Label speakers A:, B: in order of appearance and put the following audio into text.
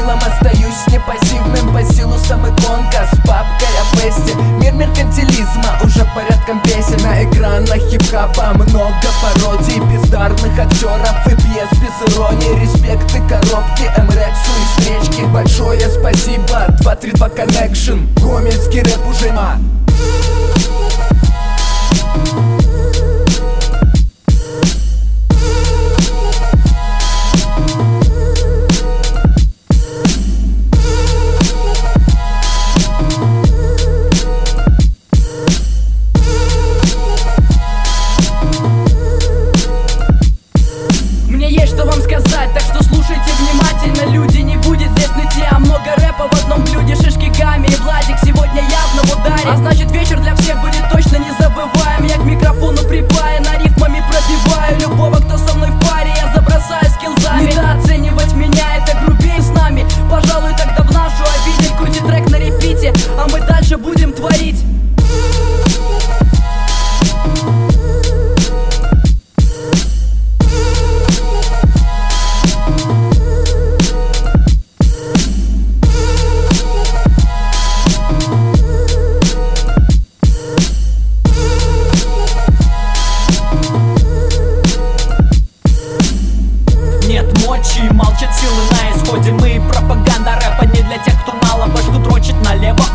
A: делом остаюсь непассивным по силу самоиконка с папкой о фесте. Мир меркантилизма уже порядком песен. На экранах хип-хапа много пародий, бездарных актеров и пьес без иронии. Респекты коробки, М-рексу и встречки. Большое спасибо, 232 Connection. Гомельский рэп уже
B: что вам сказать, так что слушайте внимательно, люди. Не будет здесь нытья, много рэпа в одном блюде. Шишки, Гами и Владик сегодня явно в ударе, а значит вечер для всех будет точно незабываем. Я к микрофону припаян, на рифмами пробиваю любого, кто со мной в паре. Я забросаю скиллзами. Недооценивать меня — это грубее с нами. Пожалуй, тогда в нашу обитель крути трек на репите, а мы дальше будем творить.
C: Молчат силы на исходе, мы пропаганда рэпа не для тех, кто на лобашку дрочит налево.